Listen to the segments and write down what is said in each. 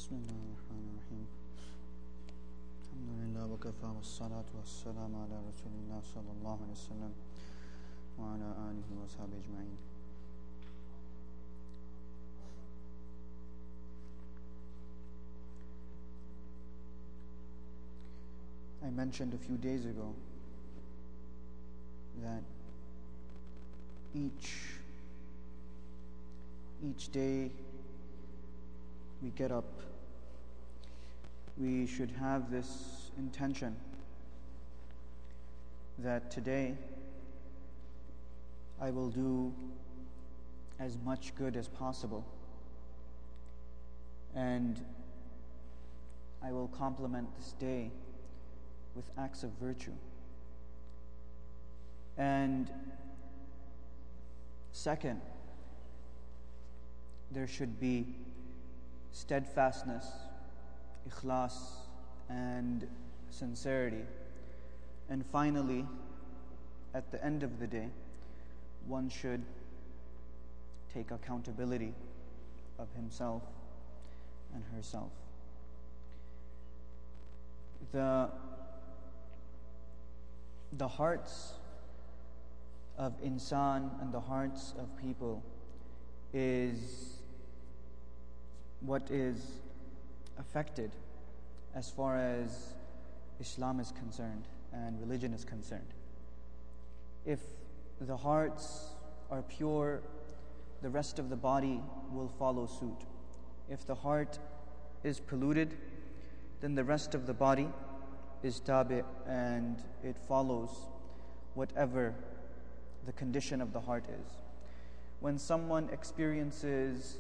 بسم الله الرحمن الرحيم الحمد لله وكفى والصلاة والسلام على رسول الله صلى الله عليه وسلم وعلى آله وصحبه أجمعين. I mentioned a few days ago that each day we get up, we should have this intention that today I will do as much good as possible, and I will complement this day with acts of virtue. And second, there should be steadfastness, ikhlas, and sincerity. And finally, at the end of the day, one should take accountability of himself and herself. The hearts of insan and the hearts of people is what is affected as far as Islam is concerned and religion is concerned. If the hearts are pure, the rest of the body will follow suit. If the heart is polluted, then the rest of the body is tabi, and it follows whatever the condition of the heart is. When someone experiences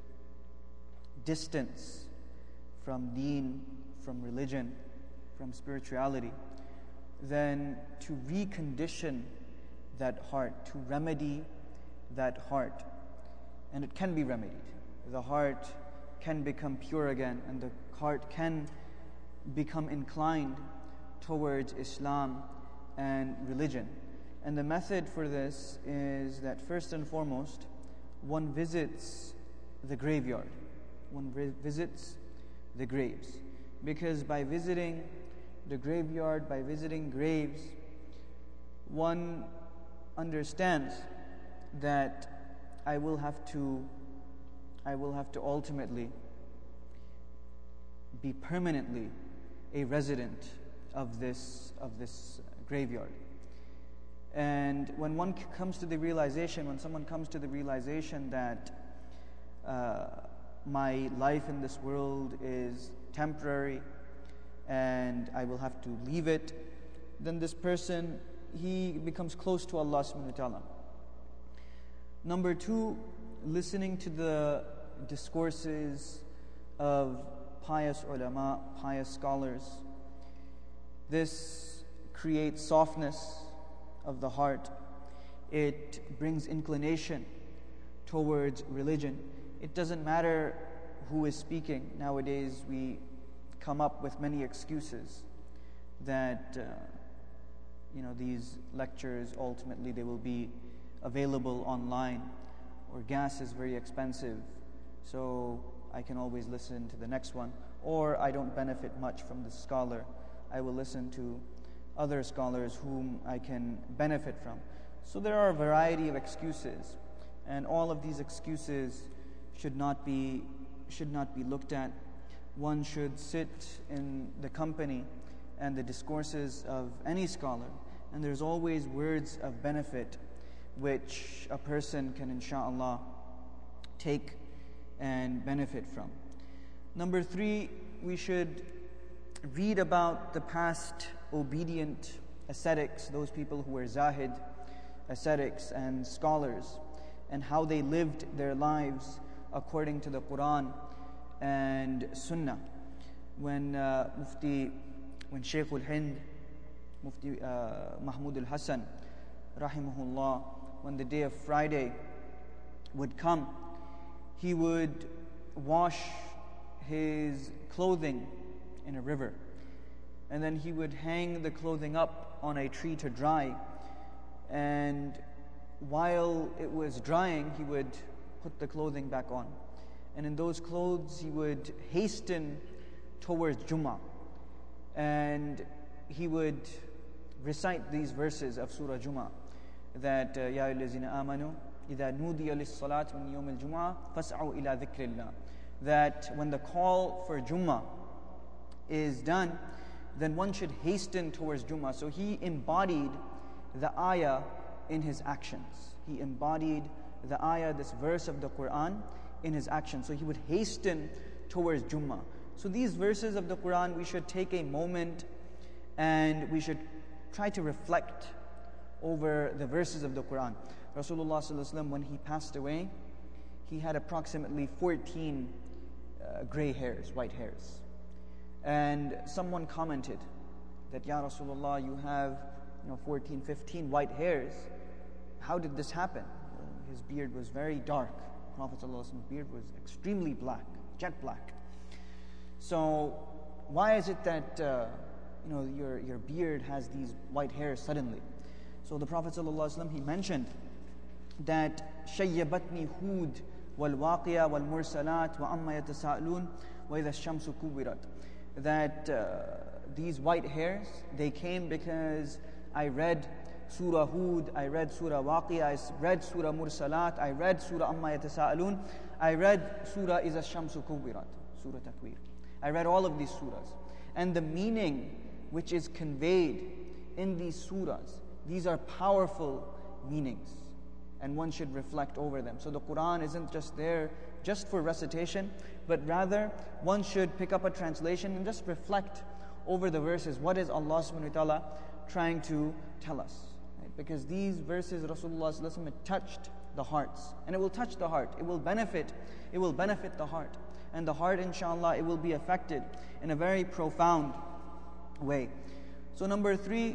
distance from deen, from religion, from spirituality, then to recondition that heart, to remedy that heart, and it can be remedied. The heart can become pure again, and the heart can become inclined towards Islam and religion. And the method for this is that first and foremost, one visits the graveyard. One visits the graves. Because by visiting the graveyard, by visiting graves, one understands that I will have to ultimately be permanently a resident of this graveyard. And when one comes to the realization, when someone comes to the realization that my life in this world is temporary and I will have to leave it, then this person, he becomes close to Allah subhanahu wa ta'ala. Number two, listening to the discourses of pious ulama, pious scholars. This creates softness of the heart. It brings inclination towards religion. It doesn't matter who is speaking. Nowadays we come up with many excuses that these lectures ultimately they will be available online, or gas is very expensive, so I can always listen to the next one, or I don't benefit much from this scholar, I will listen to other scholars whom I can benefit from. So there are a variety of excuses, and all of these excuses should not be looked at. One should sit in the company and the discourses of any scholar, and there's always words of benefit which a person can inshallah take and benefit from. Number three, we should read about the past obedient ascetics, those people who were zahid, ascetics and scholars, and how they lived their lives according to the Quran and Sunnah. When Shaykh al-Hind, Mufti Mahmud al-Hasan, rahimahullah, when the day of Friday would come, he would wash his clothing in a river, and then he would hang the clothing up on a tree to dry, and while it was drying he would put the clothing back on. And in those clothes, he would hasten towards Jummah. And he would recite these verses of Surah Jummah, that Ya ayyuhallazina amanu idha nudiya lis-salat min yawm al-jum'ah fas'au ila dhikrillah, that when the call for Jummah is done, then one should hasten towards Jummah. So he embodied the ayah in his actions. He embodied the ayah, this verse of the Quran, in his actions. So he would hasten towards Jummah. So these verses of the Quran, we should take a moment and we should try to reflect over the verses of the Quran. Rasulullah ﷺ, when he passed away, he had approximately 14 gray hairs, white hairs. And someone commented that, Ya Rasulullah, you have 14, 15 white hairs. How did this happen? His beard was very dark. Prophet ﷺ's beard was extremely black, jet black. So why is it that your beard has these white hairs suddenly? So the Prophet ﷺ, he mentioned that شَيَّبَتْنِي هُودْ وَالْوَاقِيَةِ وَالْمُرْسَلَاتِ وَأَمَّا يَتَسَاءَلُونَ وَإِذَا الشَّمْسُ كُوِّرَتْ, that these white hairs, they came because I read Surah Hud, I read Surah Waqiyah, I read Surah Mursalat, I read Surah Amma Yatasa'alun, I read Surah Iza Shamsu Kuwirat, Surah Takwir. I read all of these surahs. And the meaning which is conveyed in these surahs, these are powerful meanings. And one should reflect over them. So the Quran isn't just there just for recitation, but rather one should pick up a translation and just reflect over the verses. What is Allah subhanahu wa ta'ala trying to tell us? Right? Because these verses, Rasulullah sallallahu alaihi wasallam, it touched the hearts. And it will touch the heart. It will benefit the heart. And the heart, inshallah, it will be affected in a very profound way. So number 3,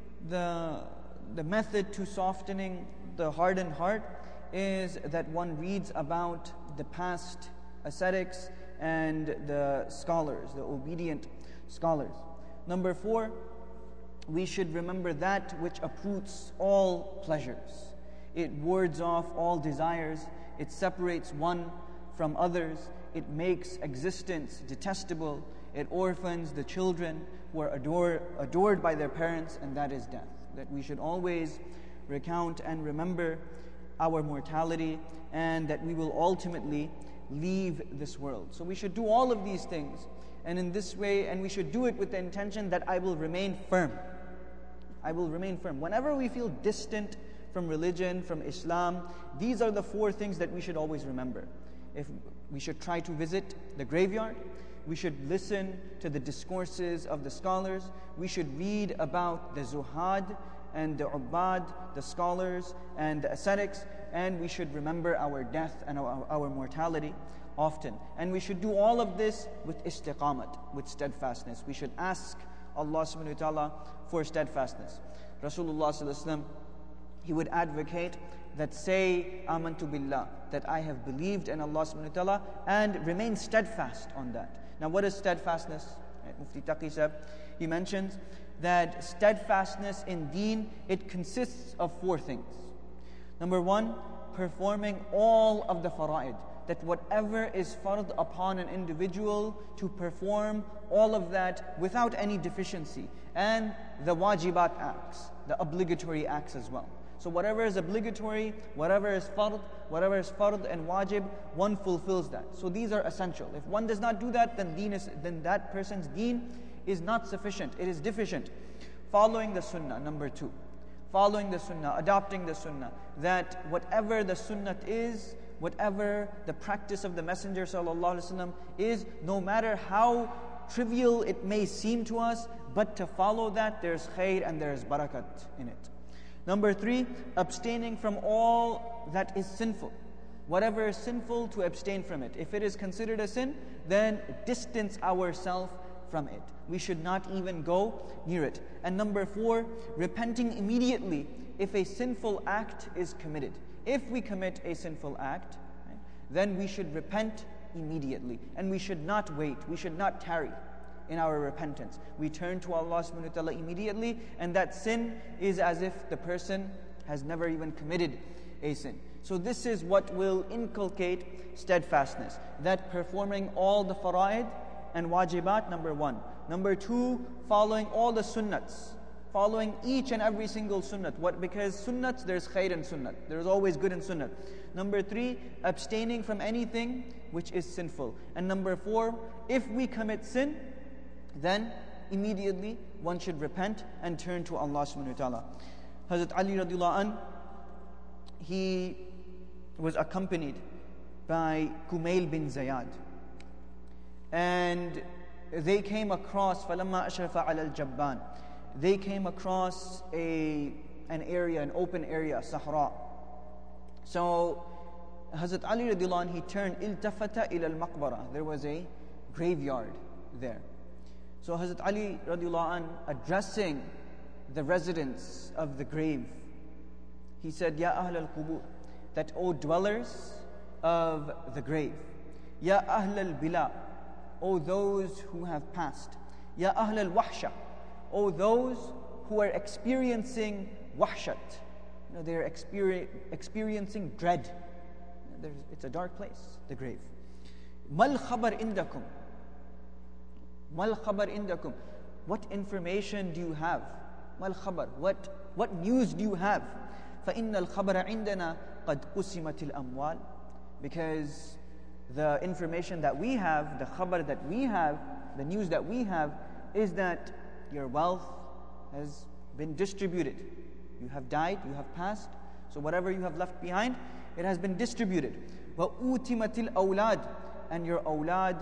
the method to softening the hardened heart is that one reads about the past ascetics and the scholars, the obedient scholars. Number 4, we should remember that which uproots all pleasures. It wards off all desires. It separates one from others. It makes existence detestable. It orphans the children who are adored by their parents, and that is death. That we should always recount and remember our mortality, and that we will ultimately leave this world. So we should do all of these things, and in this way, and we should do it with the intention that I will remain firm. I will remain firm. Whenever we feel distant from religion, from Islam, these are the 4 things that we should always remember. If we should try to visit the graveyard, we should listen to the discourses of the scholars, we should read about the zuhad and the ubbad, the scholars and the ascetics, and we should remember our death and our mortality often. And we should do all of this with istiqamat, with steadfastness. We should ask Allah subhanahu wa ta'ala for steadfastness. Rasulullah sallallahu alaihi wasallam, he would advocate that say amantu billah, that I have believed in Allah subhanahu wa ta'ala, and remain steadfast on that. Now what is steadfastness? Mufti Taqi Sahib, he mentions that steadfastness in deen, it consists of 4 things. Number 1, performing all of the fara'id, that whatever is fard upon an individual, to perform all of that without any deficiency, and the wajibat acts, the obligatory acts as well. So whatever is obligatory, whatever is fard and wajib, one fulfills that. So these are essential. If one does not do that, then that person's deen is not sufficient. It is deficient. Following the sunnah, number 2. Following the sunnah, adopting the sunnah. That whatever the sunnah is, whatever the practice of the Messenger ﷺ is, no matter how trivial it may seem to us, but to follow that, there's khair and there's barakat in it. Number 3, abstaining from all that is sinful. Whatever is sinful, to abstain from it. If it is considered a sin, then distance ourselves from it. We should not even go near it. And number 4, repenting immediately if a sinful act is committed. If we commit a sinful act, right, then we should repent immediately. And we should not wait. We should not tarry in our repentance. We turn to Allah subhanahu wa ta'ala immediately, and that sin is as if the person has never even committed a sin. So this is what will inculcate steadfastness. That performing all the fara'id and wajibat, number one. Number two, following all the sunnats. Following each and every single sunnat. What? Because sunnats, there's khair in sunnat. There's always good in sunnat. Number three, abstaining from anything which is sinful. And number four, if we commit sin, then immediately one should repent and turn to Allah subhanahu wa ta'ala. Hazrat Ali radiallahu anh, he was accompanied by Kumail bin Zayad. And they came across, فَلَمَّا أَشْرَفَ عَلَى الْجَبَّانِ, they came across an area, an open area, Sahra. So Hazrat Ali radiallahu anh, he turned, iltafata ila al-maqbara. There was a graveyard there. So Hazrat Ali radiallahu anh, addressing the residents of the grave, he said, Ya Ahl al-Qubur, that O dwellers of the grave, Ya Ahl al-Bila, O those who have passed, Ya Ahl al-Wahsha, O those who are experiencing wahshat. They are experiencing dread. It's a dark place, the grave. Mal khabar indakum. Mal khabar indakum. What information do you have? Mal khabar. What news do you have? فَإِنَّ الْخَبَرَ عِنْدَنَا قَدْ قُسِمَتِ الْأَمْوَالِ. Because the information that we have, the khabar that we have, the news that we have, is that your wealth has been distributed. You have died, you have passed, so whatever you have left behind, it has been distributed. وَأُوتِمَتِ الْأَوْلَادِ. And your awlad,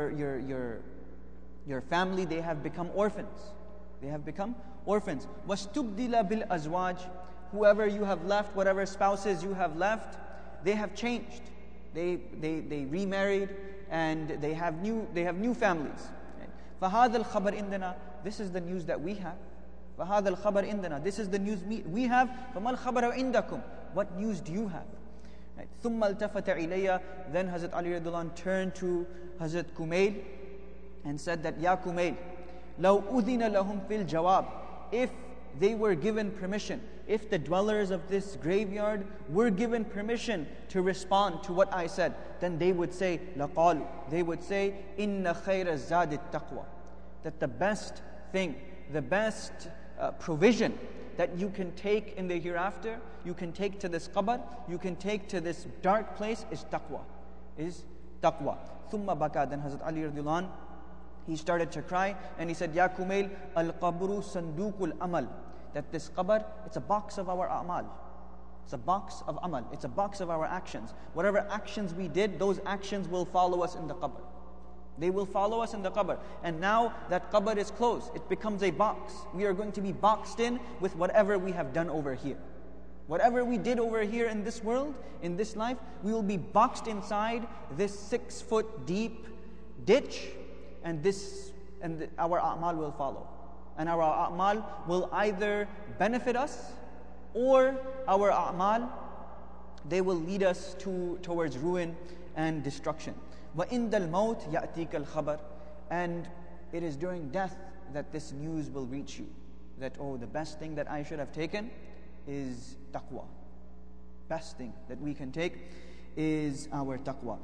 your family, they have become orphans. They have become orphans. وَاسْتُبْدِلَ بِالْأَزْوَاجِ. Whoever you have left, whatever spouses you have left, they have changed. They remarried and they have new families. فَهَذَا الْخَبَرْ إِنْدَنَا. This is the news that we have. فَهَذَا الْخَبَرْ إِنْدَنَا. This is the news we have. فَمَا الْخَبَرُ عِنْدَكُمْ. What news do you have? ثُمَّ الْتَفَتَ إِلَيَّ. Then Hazrat Ali radiallahu anh turned to Hazrat Kumail and said that, Ya Kumail, لَوْ أُذِنَ لَهُمْ فِي الْجَوَابِ. If they were given permission, if the dwellers of this graveyard were given permission to respond to what I said, then they would say, لَقَالُوا. They would say, إِنَّ خَيْرَ الزَّادِ التَّقْوَى. That the best thing, the best provision that you can take in the hereafter, you can take to this qabr, you can take to this dark place, is taqwa. Is taqwa. ثُمَّ بَكَى. Then Hazrat Ali radiallahu anh, he started to cry and he said, Ya Kumail, al-qabru sandukul amal. That this qabr, it's a box of our a'mal. It's a box of amal. It's a box of our actions. Whatever actions we did, those actions will follow us in the qabr. They will follow us in the qabr. And now that qabr is closed, it becomes a box. We are going to be boxed in with whatever we have done over here. Whatever we did over here in this world, in this life, we will be boxed inside this 6-foot deep ditch, and our a'mal will follow. And our a'mal will either benefit us, or our a'mal, they will lead us towards ruin and destruction. وَإِنْدَ الْمَوْتِ يَأْتِيكَ الْخَبَرِ. And it is during death that this news will reach you. That, oh, the best thing that I should have taken is taqwa. Best thing that we can take is our taqwa.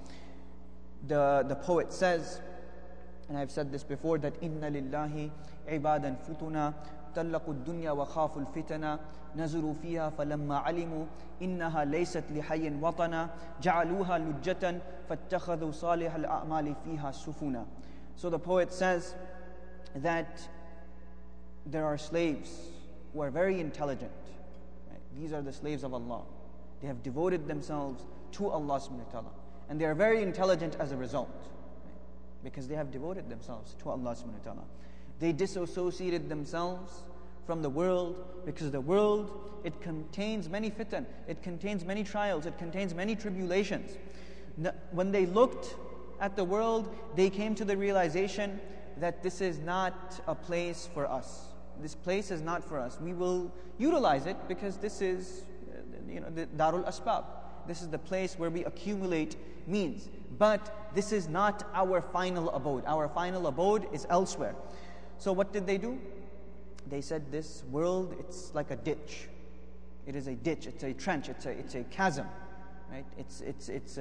The poet says, and I've said this before, that إِنَّ لِلَّهِ عِبَادًا فُتُنَا طَلَّقُوا الدُّنْيَا وَخَافُوا الْفِتَنَا نَزُرُوا فِيهَا فَلَمَّا عَلِمُوا إِنَّهَا لَيْسَتْ لِحَيٍّ وَطَنًا جَعَلُوهَا لُجَّةً فَاتَّخَذُوا صَالِحَ الْأَعْمَالِ فِيهَا سُفُنًا. So the poet says that there are slaves who are very intelligent. Right? These are the slaves of Allah. They have devoted themselves to Allah subhanahu wa ta'ala. And they are very intelligent as a result. Right? Because they have devoted themselves to Allah subhanahu wa ta'ala. They disassociated themselves from the world, because the world, it contains many fitan, it contains many trials, it contains many tribulations. When they looked at the world, they came to the realization that this is not a place for us. This place is not for us. We will utilize it because this is, the Darul Asbab. This is the place where we accumulate means. But this is not our final abode. Our final abode is elsewhere. So what did they do? They said, this world, it's like a ditch. It is a ditch, it's a trench, it's a chasm. right? It's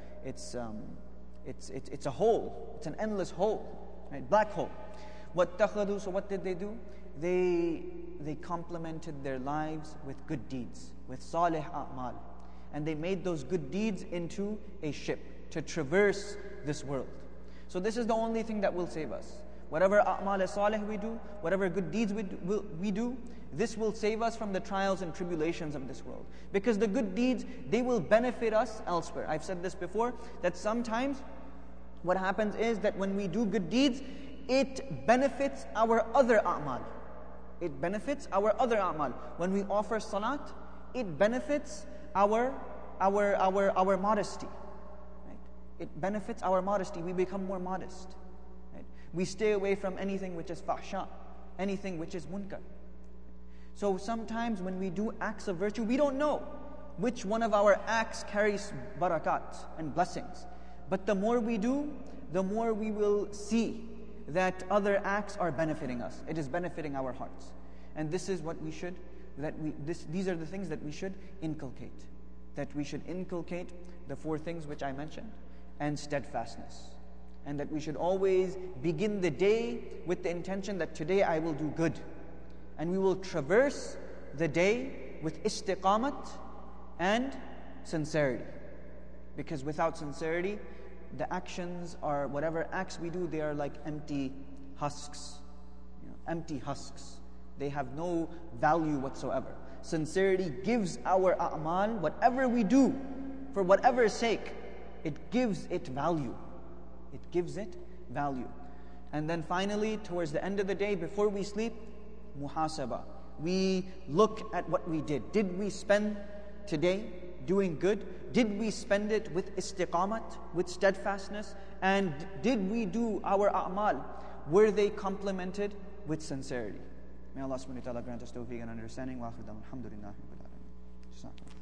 a hole. It's an endless hole, right? Black hole. وَاتَّخَذُوا, so what did they do? They complemented their lives with good deeds, with salih a'mal. And they made those good deeds into a ship to traverse this world. So this is the only thing that will save us. Whatever a'mal salih we do, whatever good deeds we do, this will save us from the trials and tribulations of this world. Because the good deeds, they will benefit us elsewhere. I've said this before, that sometimes what happens is that when we do good deeds, it benefits our other a'mal. It benefits our other a'mal. When we offer salat, it benefits our modesty. Right? It benefits our modesty. We become more modest. Right? We stay away from anything which is fahsha, anything which is munkar. So sometimes when we do acts of virtue, we don't know which one of our acts carries barakat and blessings. But the more we do, the more we will see that other acts are benefiting us. It is benefiting our hearts. And this is what we should, these are the things that we should inculcate. That we should inculcate the 4 things which I mentioned, and steadfastness. And that we should always begin the day with the intention that today I will do good. And we will traverse the day with istiqamat and sincerity. Because without sincerity, the actions are, whatever acts we do, they are like empty husks. Empty husks. They have no value whatsoever. Sincerity gives our a'mal, whatever we do, for whatever sake, it gives it value. It gives it value. And then finally, towards the end of the day, before we sleep, muhasabah. We look at what we did. Did we spend today doing good? Did we spend it with istiqamat, with steadfastness? And did we do our a'mal? Were they complemented with sincerity? May Allah subhanahu wa ta'ala grant us tawfiq and understanding. Wa akhir da'wana alhamdulillahi rabbil alamin.